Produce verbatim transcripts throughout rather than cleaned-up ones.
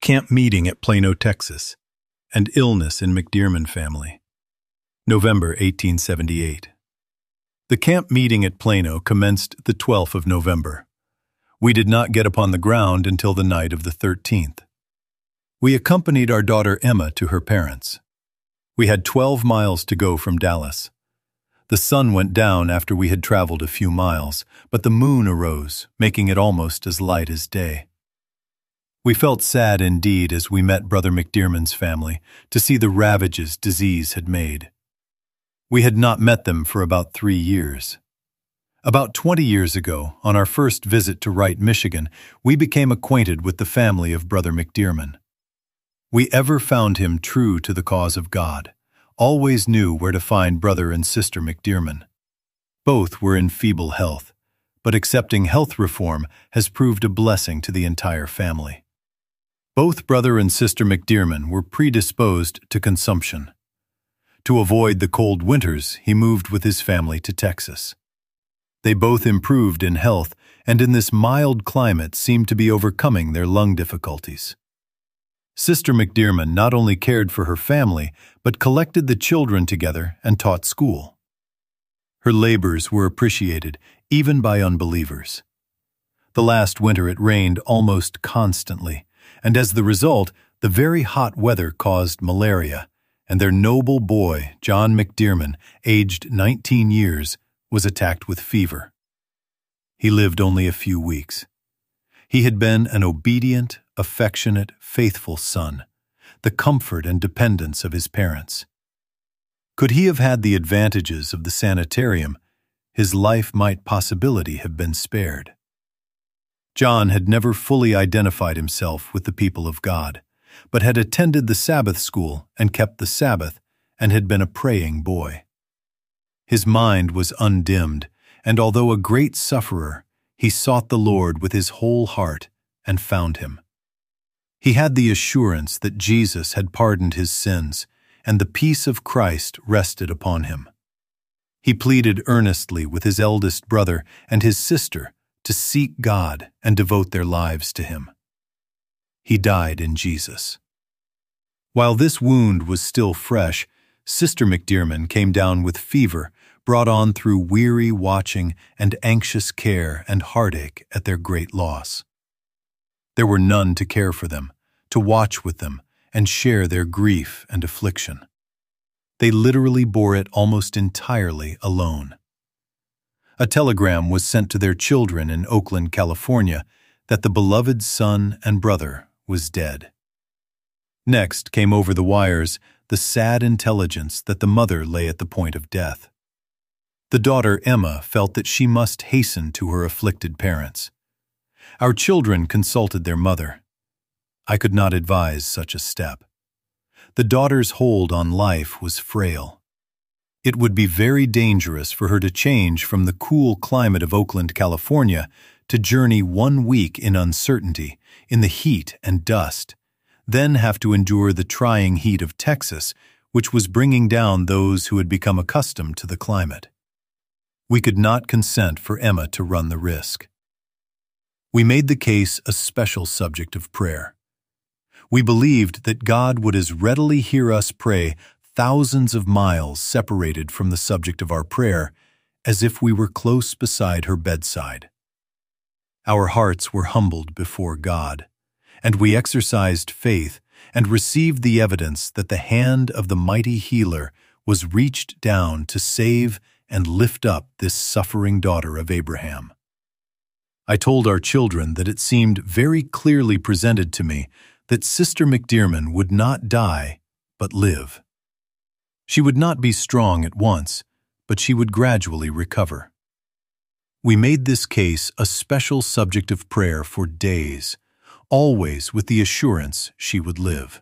Camp meeting at Plano, Texas, and illness in McDearman family. November eighteen seventy-eight. The camp meeting at Plano commenced the twelfth of November. We did not get upon the ground until the night of the thirteenth. We accompanied our daughter Emma to her parents. We had twelve miles to go from Dallas. The sun went down after we had traveled a few miles, but the moon arose, making it almost as light as day. We felt sad indeed as we met Brother McDearman's family to see the ravages disease had made. We had not met them for about three years. About twenty years ago, on our first visit to Wright, Michigan, we became acquainted with the family of Brother McDearman. We ever found him true to the cause of God, always knew where to find Brother and Sister McDearman. Both were in feeble health, but accepting health reform has proved a blessing to the entire family. Both Brother and Sister McDearman were predisposed to consumption. To avoid the cold winters, he moved with his family to Texas. They both improved in health, and in this mild climate seemed to be overcoming their lung difficulties. Sister McDearman not only cared for her family, but collected the children together and taught school. Her labors were appreciated, even by unbelievers. The last winter it rained almost constantly, and as the result, the very hot weather caused malaria, and their noble boy, John McDearman, aged nineteen years, was attacked with fever. He lived only a few weeks. He had been an obedient, affectionate, faithful son, the comfort and dependence of his parents. Could he have had the advantages of the sanitarium, his life might possibly have been spared. John had never fully identified himself with the people of God, but had attended the Sabbath school and kept the Sabbath, and had been a praying boy. His mind was undimmed, and although a great sufferer, he sought the Lord with his whole heart and found him. He had the assurance that Jesus had pardoned his sins, and the peace of Christ rested upon him. He pleaded earnestly with his eldest brother and his sister to seek God and devote their lives to him. He died in Jesus. While this wound was still fresh, Sister McDearman came down with fever, brought on through weary watching and anxious care and heartache at their great loss. There were none to care for them, to watch with them, and share their grief and affliction. They literally bore it almost entirely alone. A telegram was sent to their children in Oakland, California, that the beloved son and brother was dead. Next came over the wires the sad intelligence that the mother lay at the point of death. The daughter Emma felt that she must hasten to her afflicted parents. Our children consulted their mother. I could not advise such a step. The daughter's hold on life was frail. It would be very dangerous for her to change from the cool climate of Oakland, California, to journey one week in uncertainty, in the heat and dust, then have to endure the trying heat of Texas, which was bringing down those who had become accustomed to the climate. We could not consent for Emma to run the risk. We made the case a special subject of prayer. We believed that God would as readily hear us pray thousands of miles separated from the subject of our prayer as if we were close beside her bedside. Our hearts were humbled before God, and we exercised faith and received the evidence that the hand of the mighty healer was reached down to save and lift up this suffering daughter of Abraham. I told our children that it seemed very clearly presented to me that Sister McDearman would not die, but live. She would not be strong at once, but she would gradually recover. We made this case a special subject of prayer for days, always with the assurance she would live.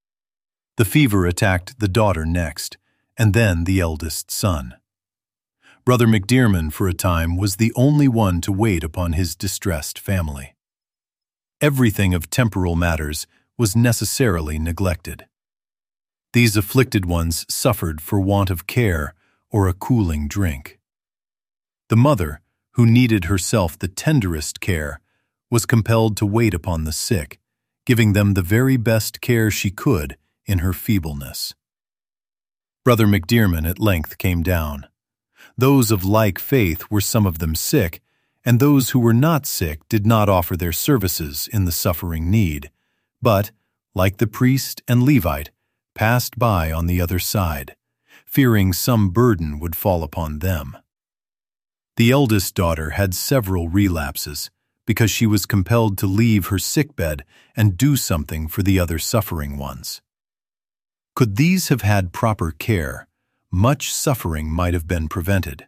The fever attacked the daughter next, and then the eldest son. Brother McDearman, for a time, was the only one to wait upon his distressed family. Everything of temporal matters was necessarily neglected. These afflicted ones suffered for want of care or a cooling drink. The mother, who needed herself the tenderest care, was compelled to wait upon the sick, giving them the very best care she could in her feebleness. Brother McDearman at length came down. Those of like faith were some of them sick, and those who were not sick did not offer their services in the suffering need, but, like the priest and Levite, passed by on the other side, fearing some burden would fall upon them. The eldest daughter had several relapses because she was compelled to leave her sickbed and do something for the other suffering ones. Could these have had proper care, much suffering might have been prevented.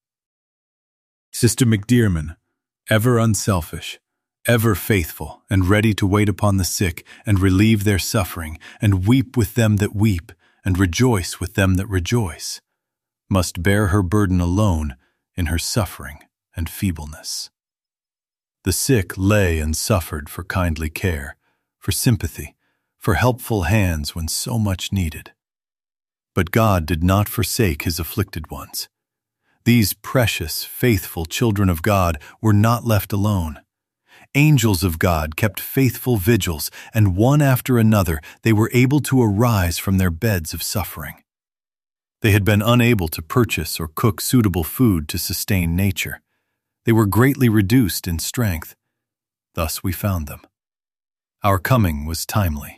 Sister McDearman, ever unselfish, ever faithful, and ready to wait upon the sick and relieve their suffering, and weep with them that weep, and rejoice with them that rejoice, must bear her burden alone in her suffering and feebleness. The sick lay and suffered for kindly care, for sympathy, for helpful hands when so much needed. But God did not forsake his afflicted ones. These precious, faithful children of God were not left alone. Angels of God kept faithful vigils, and one after another they were able to arise from their beds of suffering. They had been unable to purchase or cook suitable food to sustain nature. They were greatly reduced in strength. Thus we found them. Our coming was timely.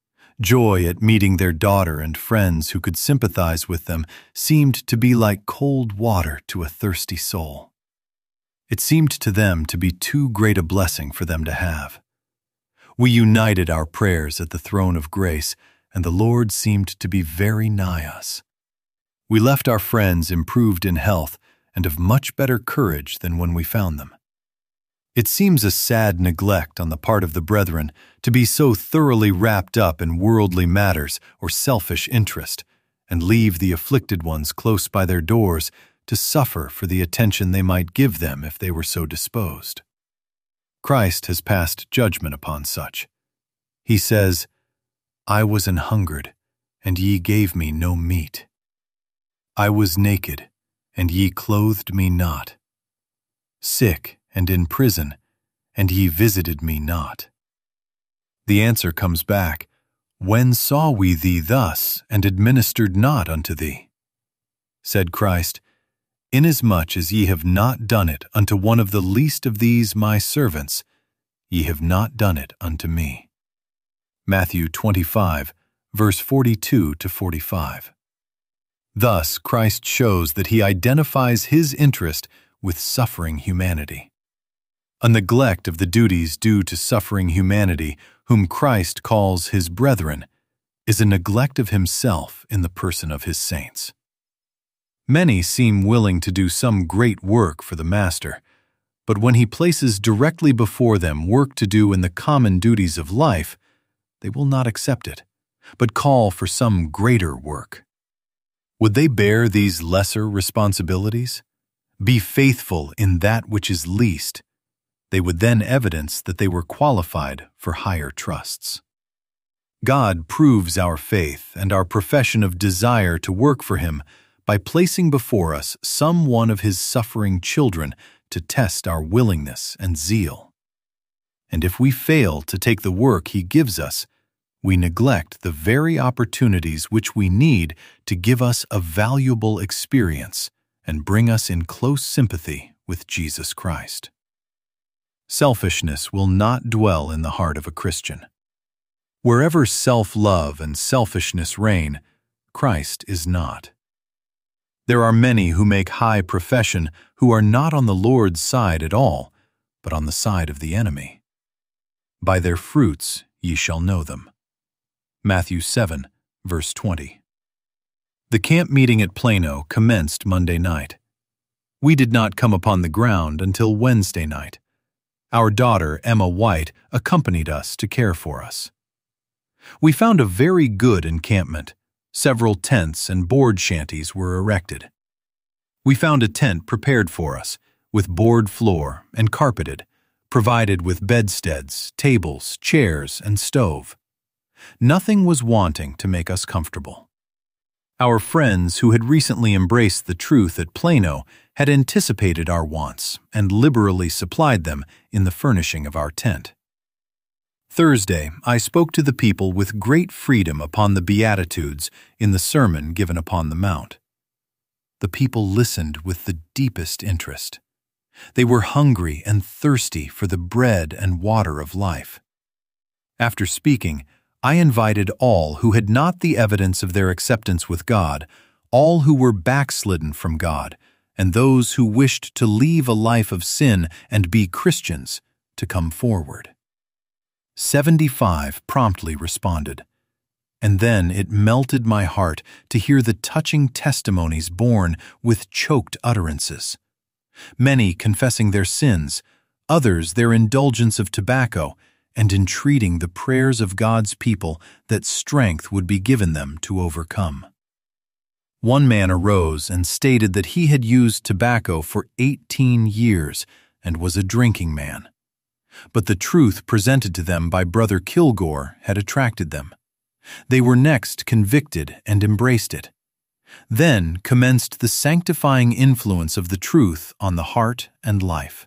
Joy at meeting their daughter and friends who could sympathize with them seemed to be like cold water to a thirsty soul. It seemed to them to be too great a blessing for them to have. We united our prayers at the throne of grace, and the Lord seemed to be very nigh us. We left our friends improved in health and of much better courage than when we found them. It seems a sad neglect on the part of the brethren to be so thoroughly wrapped up in worldly matters or selfish interest, and leave the afflicted ones close by their doors to suffer for the attention they might give them if they were so disposed. Christ has passed judgment upon such. He says, "I was an hungered, and ye gave me no meat. I was naked, and ye clothed me not. Sick and in prison, and ye visited me not." The answer comes back, "When saw we thee thus, and administered not unto thee?" Said Christ, "Inasmuch as ye have not done it unto one of the least of these my servants, ye have not done it unto me." Matthew twenty-five, verse forty-two to forty-five. Thus, Christ shows that he identifies his interest with suffering humanity. A neglect of the duties due to suffering humanity, whom Christ calls his brethren, is a neglect of himself in the person of his saints. Many seem willing to do some great work for the Master, but when he places directly before them work to do in the common duties of life, they will not accept it, but call for some greater work. Would they bear these lesser responsibilities? Be faithful in that which is least. They would then evidence that they were qualified for higher trusts. God proves our faith and our profession of desire to work for him by placing before us some one of his suffering children to test our willingness and zeal. And if we fail to take the work he gives us, we neglect the very opportunities which we need to give us a valuable experience and bring us in close sympathy with Jesus Christ. Selfishness will not dwell in the heart of a Christian. Wherever self-love and selfishness reign, Christ is not. There are many who make high profession who are not on the Lord's side at all, but on the side of the enemy. By their fruits ye shall know them. Matthew seven, verse twenty. The camp meeting at Plano commenced Monday night. We did not come upon the ground until Wednesday night. Our daughter, Emma White, accompanied us to care for us. We found a very good encampment. Several tents and board shanties were erected. We found a tent prepared for us, with board floor and carpeted, provided with bedsteads, tables, chairs, and stove. Nothing was wanting to make us comfortable. Our friends who had recently embraced the truth at Plano had anticipated our wants and liberally supplied them in the furnishing of our tent. Thursday, I spoke to the people with great freedom upon the Beatitudes in the sermon given upon the Mount. The people listened with the deepest interest. They were hungry and thirsty for the bread and water of life. After speaking, I invited all who had not the evidence of their acceptance with God, all who were backslidden from God, and those who wished to leave a life of sin and be Christians, to come forward. Seventy-five promptly responded, and then it melted my heart to hear the touching testimonies borne with choked utterances. Many confessing their sins, others their indulgence of tobacco, and entreating the prayers of God's people that strength would be given them to overcome. One man arose and stated that he had used tobacco for eighteen years and was a drinking man. But the truth presented to them by Brother Kilgore had attracted them. They were next convicted and embraced it. Then commenced the sanctifying influence of the truth on the heart and life.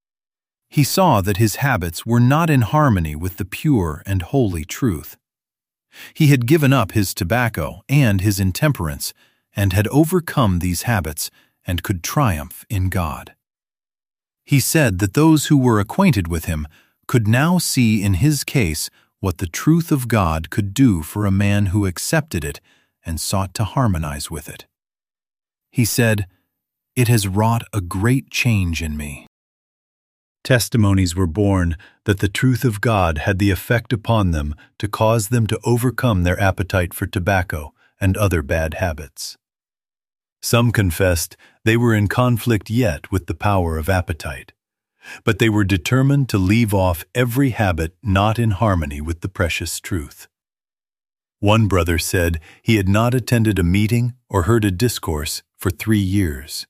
He saw that his habits were not in harmony with the pure and holy truth. He had given up his tobacco and his intemperance, and had overcome these habits and could triumph in God. He said that those who were acquainted with him could now see in his case what the truth of God could do for a man who accepted it and sought to harmonize with it. He said, "It has wrought a great change in me." Testimonies were borne that the truth of God had the effect upon them to cause them to overcome their appetite for tobacco and other bad habits. Some confessed they were in conflict yet with the power of appetite, but they were determined to leave off every habit not in harmony with the precious truth. One brother said he had not attended a meeting or heard a discourse for three years.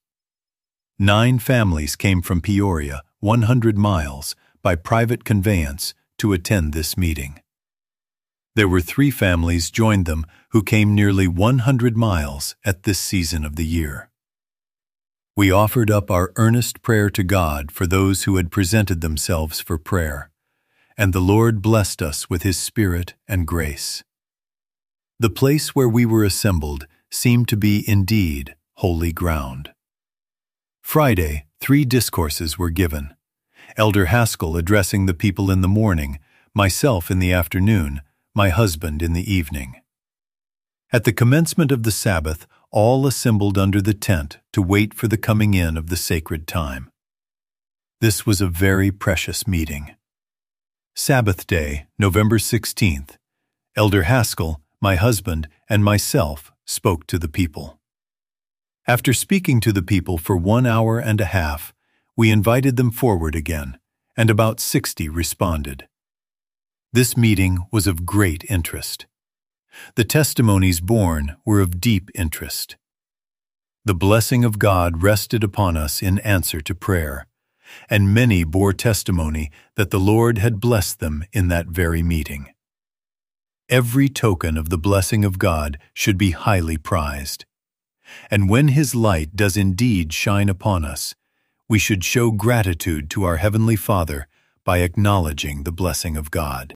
Nine families came from Peoria, one hundred miles, by private conveyance to attend this meeting. There were three families joined them who came nearly one hundred miles at this season of the year. We offered up our earnest prayer to God for those who had presented themselves for prayer, and the Lord blessed us with His Spirit and grace. The place where we were assembled seemed to be indeed holy ground. Friday, three discourses were given. Elder Haskell addressing the people in the morning, myself in the afternoon, my husband in the evening. At the commencement of the Sabbath, all assembled under the tent to wait for the coming in of the sacred time. This was a very precious meeting. Sabbath day, November sixteenth, Elder Haskell, my husband, and myself spoke to the people. After speaking to the people for one hour and a half, we invited them forward again, and about sixty responded. This meeting was of great interest. The testimonies borne were of deep interest. The blessing of God rested upon us in answer to prayer, and many bore testimony that the Lord had blessed them in that very meeting. Every token of the blessing of God should be highly prized. And when His light does indeed shine upon us, we should show gratitude to our Heavenly Father by acknowledging the blessing of God.